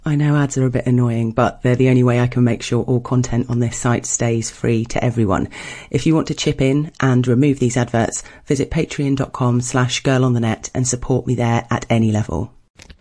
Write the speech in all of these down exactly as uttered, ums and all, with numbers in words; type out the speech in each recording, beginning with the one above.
I know ads are a bit annoying, but they're the only way I can make sure all content on this site stays free to everyone. If you want to chip in and remove these adverts, visit patreon.com slash girl on the net and support me there at any level.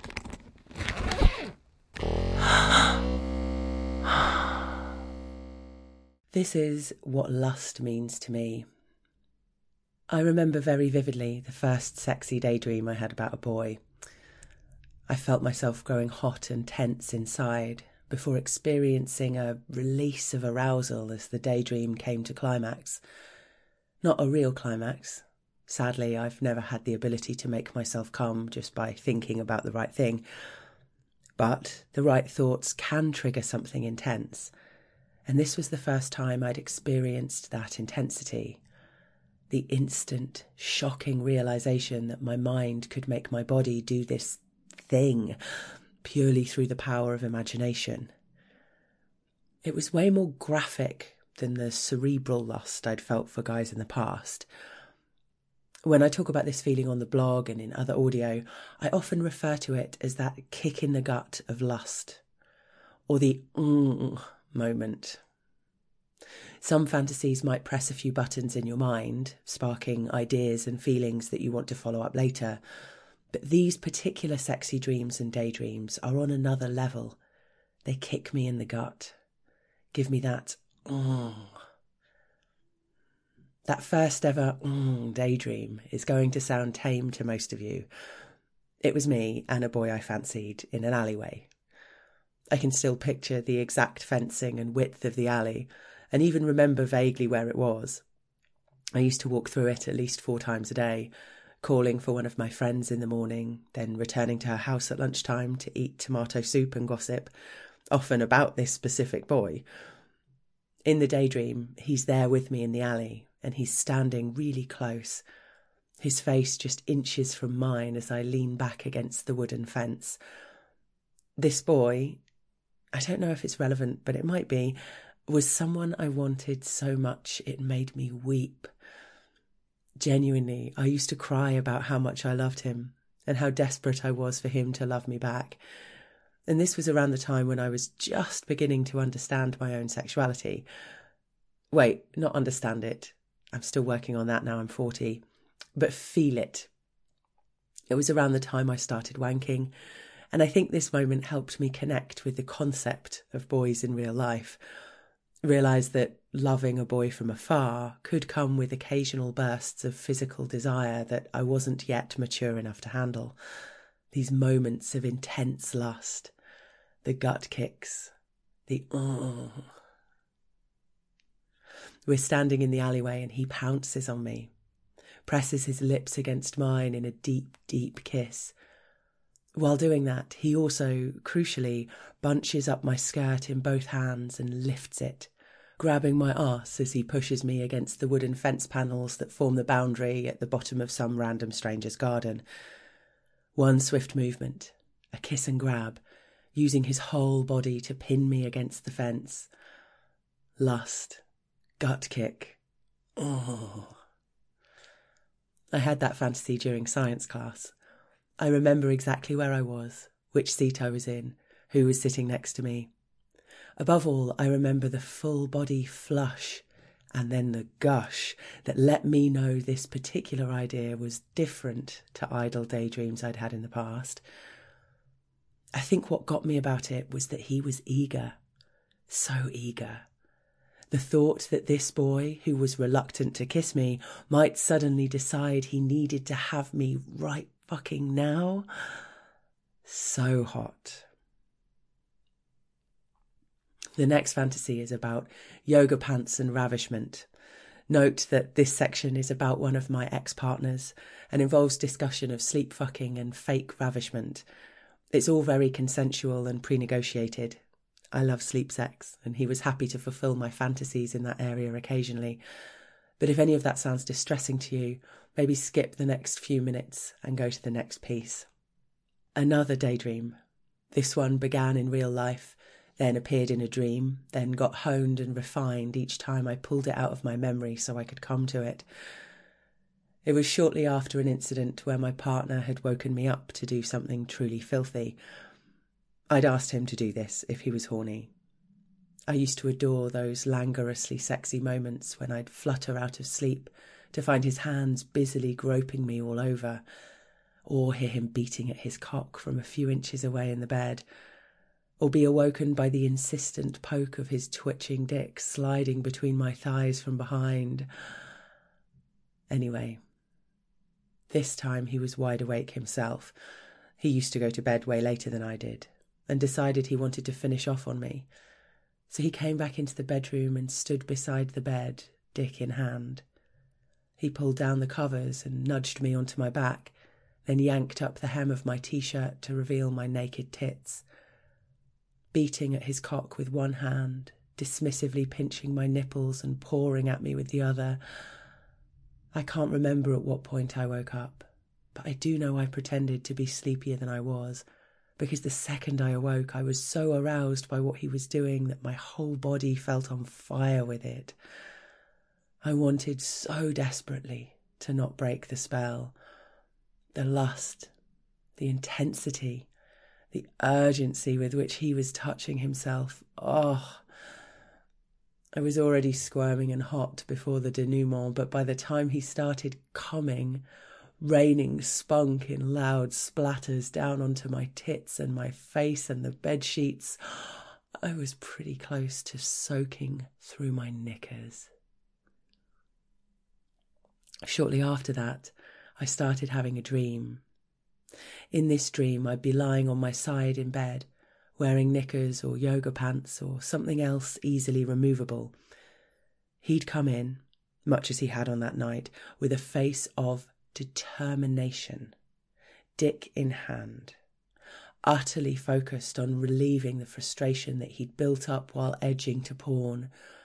This is what lust means to me. I remember very vividly the first sexy daydream I had about a boy. I felt myself growing hot and tense inside before experiencing a release of arousal as the daydream came to climax. Not a real climax. Sadly, I've never had the ability to make myself come just by thinking about the right thing. But the right thoughts can trigger something intense. And this was the first time I'd experienced that intensity. The instant, shocking realization that my mind could make my body do this thing purely through the power of imagination. It was way more graphic than the cerebral lust I'd felt for guys in the past. When I talk about this feeling on the blog and in other audio, I often refer to it as that kick in the gut of lust, or the mm moment. Some fantasies might press a few buttons in your mind, sparking ideas and feelings that you want to follow up later. But these particular sexy dreams and daydreams are on another level. They kick me in the gut. Give me that mm. That first ever mm daydream is going to sound tame to most of you. It was me and a boy I fancied in an alleyway. I can still picture the exact fencing and width of the alley, and even remember vaguely where it was. I used to walk through it at least four times a day, calling for one of my friends in the morning, then returning to her house at lunchtime to eat tomato soup and gossip, often about this specific boy. In the daydream, he's there with me in the alley, and he's standing really close, his face just inches from mine as I lean back against the wooden fence. This boy, I don't know if it's relevant, but it might be, was someone I wanted so much it made me weep. Genuinely, I used to cry about how much I loved him and how desperate I was for him to love me back. And this was around the time when I was just beginning to understand my own sexuality. Wait, not understand it. I'm still working on that now I'm forty. But feel it. It was around the time I started wanking, and I think this moment helped me connect with the concept of boys in real life. Realise that loving a boy from afar could come with occasional bursts of physical desire that I wasn't yet mature enough to handle. These moments of intense lust, the gut kicks, the oh. We're standing in the alleyway and he pounces on me, presses his lips against mine in a deep, deep kiss. While doing that, he also, crucially, bunches up my skirt in both hands and lifts it, grabbing my arse as he pushes me against the wooden fence panels that form the boundary at the bottom of some random stranger's garden. One swift movement, a kiss and grab, using his whole body to pin me against the fence. Lust, gut kick. Oh. I had that fantasy during science class. I remember exactly where I was, which seat I was in, who was sitting next to me. Above all, I remember the full body flush and then the gush that let me know this particular idea was different to idle daydreams I'd had in the past. I think what got me about it was that he was eager, so eager. The thought that this boy, who was reluctant to kiss me, might suddenly decide he needed to have me right fucking now. So hot. The next fantasy is about yoga pants and ravishment. Note that this section is about one of my ex-partners and involves discussion of sleep fucking and fake ravishment. It's all very consensual and pre-negotiated. I love sleep sex, and he was happy to fulfill my fantasies in that area occasionally. But if any of that sounds distressing to you, maybe skip the next few minutes and go to the next piece. Another daydream. This one began in real life, then appeared in a dream, then got honed and refined each time I pulled it out of my memory so I could come to it. It was shortly after an incident where my partner had woken me up to do something truly filthy. I'd asked him to do this if he was horny. I used to adore those languorously sexy moments when I'd flutter out of sleep to find his hands busily groping me all over, or hear him beating at his cock from a few inches away in the bed, or be awoken by the insistent poke of his twitching dick sliding between my thighs from behind. Anyway, this time he was wide awake himself. He used to go to bed way later than I did, and decided he wanted to finish off on me. So he came back into the bedroom and stood beside the bed, dick in hand. He pulled down the covers and nudged me onto my back, then yanked up the hem of my t-shirt to reveal my naked tits. Beating at his cock with one hand, dismissively pinching my nipples and pawing at me with the other. I can't remember at what point I woke up, but I do know I pretended to be sleepier than I was, because the second I awoke I was so aroused by what he was doing that my whole body felt on fire with it. I wanted so desperately to not break the spell. The lust, the intensity, the urgency with which he was touching himself. Oh, I was already squirming and hot before the denouement, but by the time he started coming, raining spunk in loud splatters down onto my tits and my face and the bed sheets, I was pretty close to soaking through my knickers. Shortly after that, I started having a dream. In this dream, I'd be lying on my side in bed, wearing knickers or yoga pants or something else easily removable. He'd come in, much as he had on that night, with a face of determination, dick in hand, utterly focused on relieving the frustration that he'd built up while edging to porn.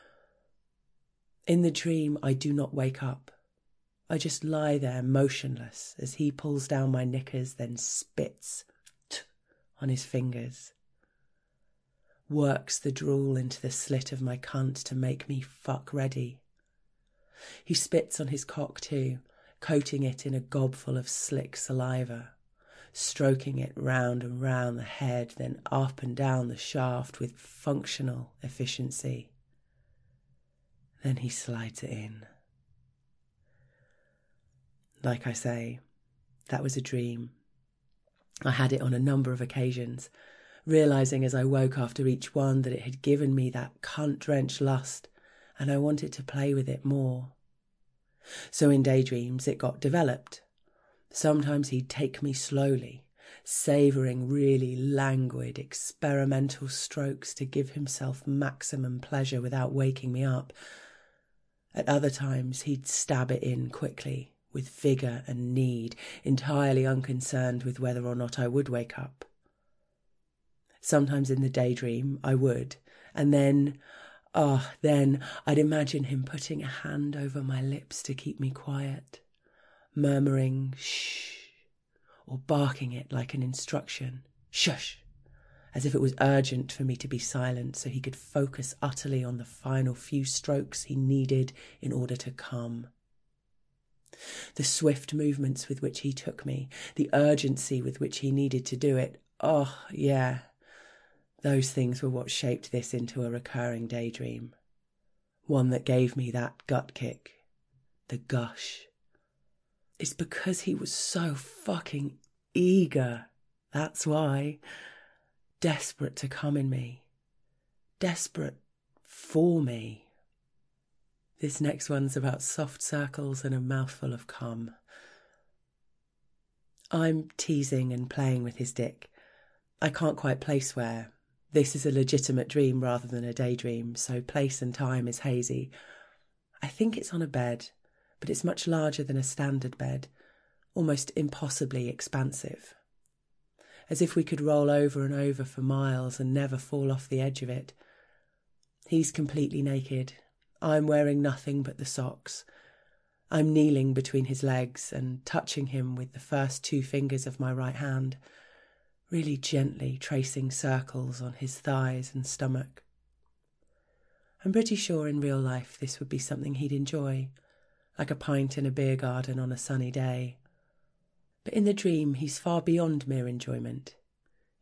In the dream, I do not wake up. I just lie there motionless as he pulls down my knickers, then spits on his fingers, works the drool into the slit of my cunt to make me fuck ready. He spits on his cock too, coating it in a gobful of slick saliva, stroking it round and round the head, then up and down the shaft with functional efficiency. Then he slides it in. Like I say, that was a dream. I had it on a number of occasions, realising as I woke after each one that it had given me that cunt-drenched lust, and I wanted to play with it more. So in daydreams it got developed. Sometimes he'd take me slowly, savouring really languid, experimental strokes to give himself maximum pleasure without waking me up. At other times he'd stab it in quickly, with vigour and need, entirely unconcerned with whether or not I would wake up. Sometimes in the daydream I would, and then, ah, oh, then I'd imagine him putting a hand over my lips to keep me quiet, murmuring shh, or barking it like an instruction, shush, as if it was urgent for me to be silent so he could focus utterly on the final few strokes he needed in order to come. The swift movements with which he took me, the urgency with which he needed to do it, oh, yeah, those things were what shaped this into a recurring daydream. One that gave me that gut kick, the gush. It's because he was so fucking eager, that's why. Desperate to come in me. Desperate for me. This next one's about soft circles and a mouthful of cum. I'm teasing and playing with his dick. I can't quite place where. This is a legitimate dream rather than a daydream, so place and time is hazy. I think it's on a bed, but it's much larger than a standard bed, almost impossibly expansive. As if we could roll over and over for miles and never fall off the edge of it. He's completely naked. I'm wearing nothing but the socks. I'm kneeling between his legs and touching him with the first two fingers of my right hand, really gently tracing circles on his thighs and stomach. I'm pretty sure in real life this would be something he'd enjoy, like a pint in a beer garden on a sunny day. But in the dream he's far beyond mere enjoyment.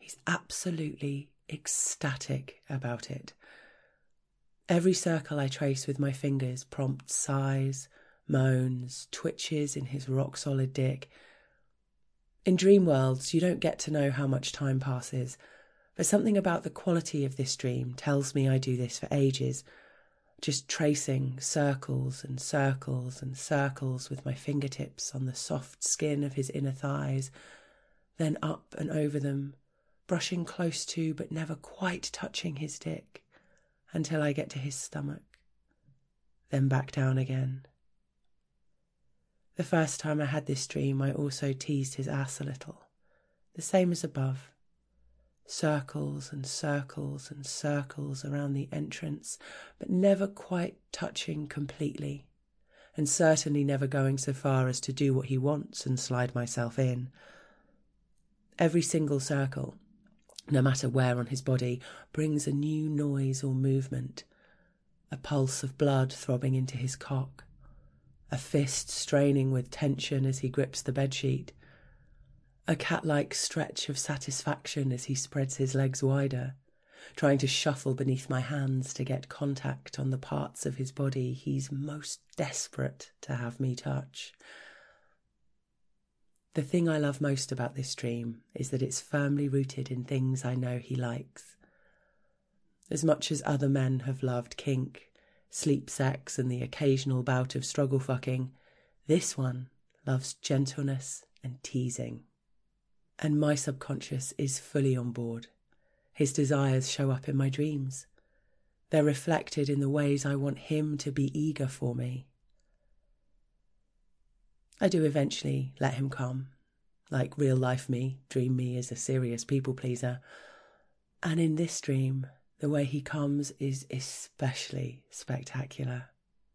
He's absolutely ecstatic about it. Every circle I trace with my fingers prompts sighs, moans, twitches in his rock-solid dick. In dream worlds, you don't get to know how much time passes, but something about the quality of this dream tells me I do this for ages, just tracing circles and circles and circles with my fingertips on the soft skin of his inner thighs, then up and over them, brushing close to but never quite touching his dick, until I get to his stomach, then back down again. The first time I had this dream, I also teased his ass a little, the same as above. Circles and circles and circles around the entrance, but never quite touching completely, and certainly never going so far as to do what he wants and slide myself in. Every single circle, no matter where on his body, brings a new noise or movement, a pulse of blood throbbing into his cock, a fist straining with tension as he grips the bedsheet, a cat-like stretch of satisfaction as he spreads his legs wider, trying to shuffle beneath my hands to get contact on the parts of his body he's most desperate to have me touch. The thing I love most about this dream is that it's firmly rooted in things I know he likes. As much as other men have loved kink, sleep sex and the occasional bout of struggle fucking, this one loves gentleness and teasing. And my subconscious is fully on board. His desires show up in my dreams. They're reflected in the ways I want him to be eager for me. I do eventually let him come, like real life me, dream me is a serious people pleaser. And in this dream, the way he comes is especially spectacular.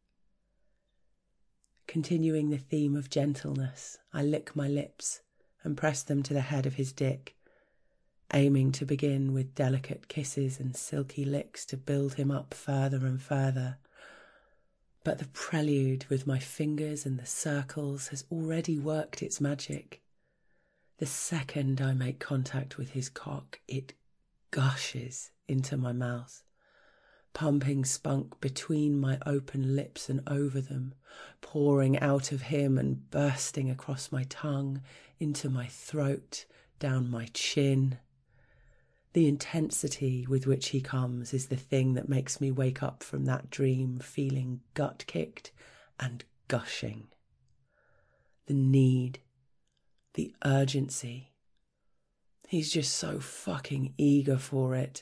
Continuing the theme of gentleness, I lick my lips and press them to the head of his dick, aiming to begin with delicate kisses and silky licks to build him up further and further. But the prelude with my fingers and the circles has already worked its magic. The second I make contact with his cock, it gushes into my mouth, pumping spunk between my open lips and over them, pouring out of him and bursting across my tongue, into my throat, down my chin. The intensity with which he comes is the thing that makes me wake up from that dream feeling gut-kicked and gushing. The need, the urgency. He's just so fucking eager for it.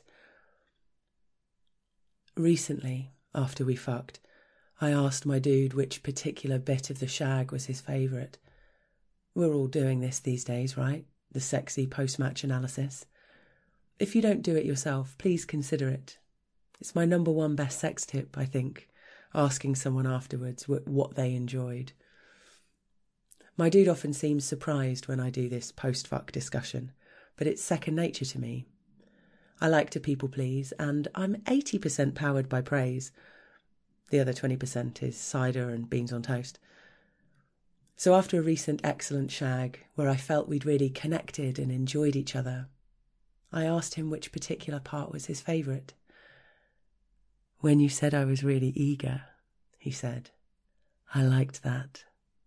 Recently, after we fucked, I asked my dude which particular bit of the shag was his favourite. We're all doing this these days, right? The sexy post-match analysis. If you don't do it yourself, please consider it. It's my number one best sex tip, I think, asking someone afterwards what they enjoyed. My dude often seems surprised when I do this post-fuck discussion, but it's second nature to me. I like to people please, and I'm eighty percent powered by praise. The other twenty percent is cider and beans on toast. So after a recent excellent shag, where I felt we'd really connected and enjoyed each other, I asked him which particular part was his favourite. "When you said I was really eager," he said. "I liked that."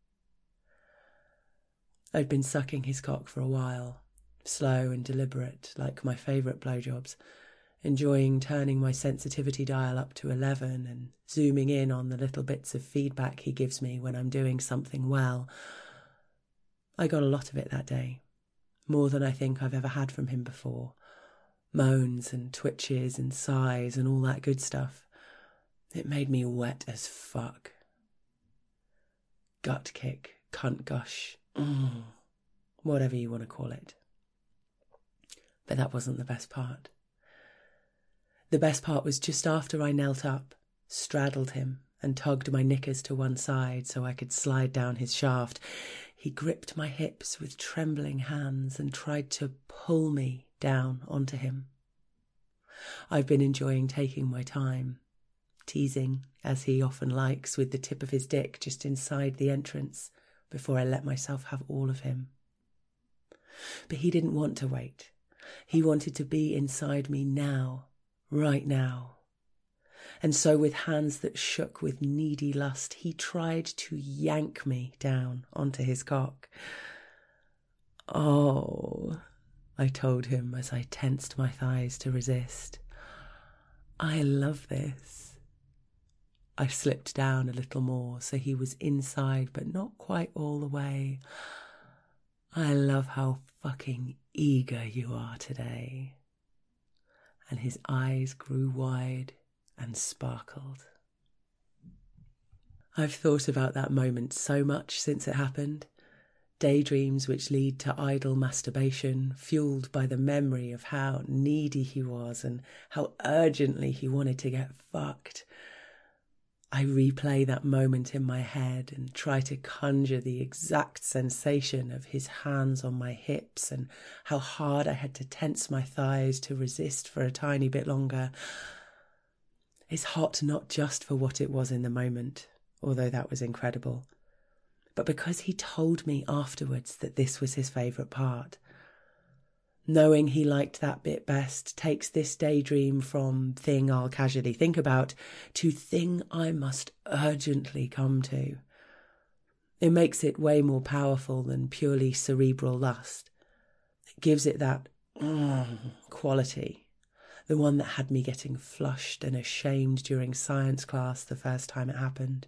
I'd been sucking his cock for a while, slow and deliberate, like my favourite blowjobs, enjoying turning my sensitivity dial up to eleven and zooming in on the little bits of feedback he gives me when I'm doing something well. I got a lot of it that day, more than I think I've ever had from him before. Moans and twitches and sighs and all that good stuff. It made me wet as fuck. Gut kick, cunt gush, mm, whatever you want to call it. But that wasn't the best part. The best part was just after I knelt up, straddled him, and tugged my knickers to one side so I could slide down his shaft. He gripped my hips with trembling hands and tried to pull me down onto him. I've been enjoying taking my time, teasing, as he often likes, with the tip of his dick just inside the entrance before I let myself have all of him. But he didn't want to wait. He wanted to be inside me now, right now. And so with hands that shook with needy lust, he tried to yank me down onto his cock. Oh, I told him as I tensed my thighs to resist. I love this. I slipped down a little more so he was inside but not quite all the way. I love how fucking eager you are today. And his eyes grew wide and sparkled. I've thought about that moment so much since it happened. Daydreams which lead to idle masturbation, fueled by the memory of how needy he was and how urgently he wanted to get fucked. I replay that moment in my head and try to conjure the exact sensation of his hands on my hips and how hard I had to tense my thighs to resist for a tiny bit longer. It's hot not just for what it was in the moment, although that was incredible, but because he told me afterwards that this was his favourite part. Knowing he liked that bit best takes this daydream from thing I'll casually think about to thing I must urgently come to. It makes it way more powerful than purely cerebral lust. It gives it that mm, quality, the one that had me getting flushed and ashamed during science class the first time it happened.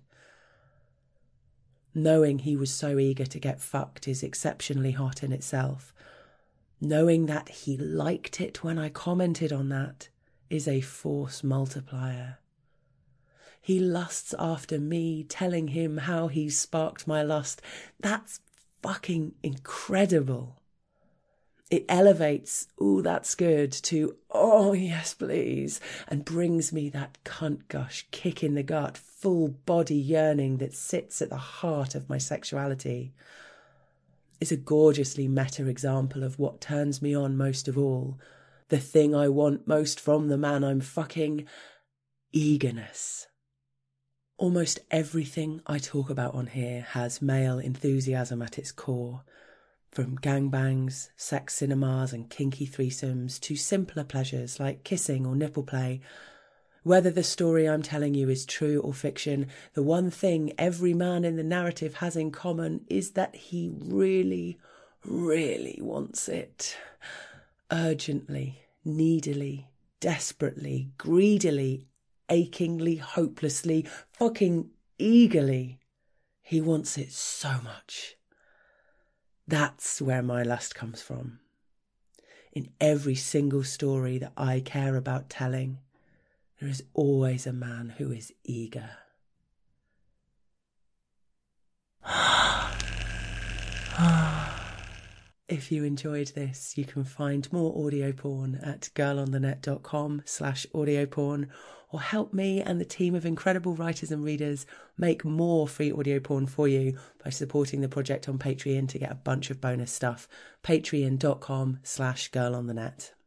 Knowing he was so eager to get fucked is exceptionally hot in itself. Knowing that he liked it when I commented on that is a force multiplier. He lusts after me telling him how he sparked my lust. That's fucking incredible. It elevates, ooh, that's good, to, oh, yes, please, and brings me that cunt gush, kick in the gut, full body yearning that sits at the heart of my sexuality. It's a gorgeously meta example of what turns me on most of all, the thing I want most from the man I'm fucking: eagerness. Almost everything I talk about on here has male enthusiasm at its core. From gangbangs, sex cinemas and kinky threesomes to simpler pleasures like kissing or nipple play. Whether the story I'm telling you is true or fiction, the one thing every man in the narrative has in common is that he really, really wants it. Urgently, needily, desperately, greedily, achingly, hopelessly, fucking eagerly. He wants it so much. That's where my lust comes from. In every single story that I care about telling, there is always a man who is eager. If you enjoyed this, you can find more audio porn at girlonthenet.com slash audio porn, or help me and the team of incredible writers and readers make more free audio porn for you by supporting the project on Patreon to get a bunch of bonus stuff. Patreon.com slash girlonthenet.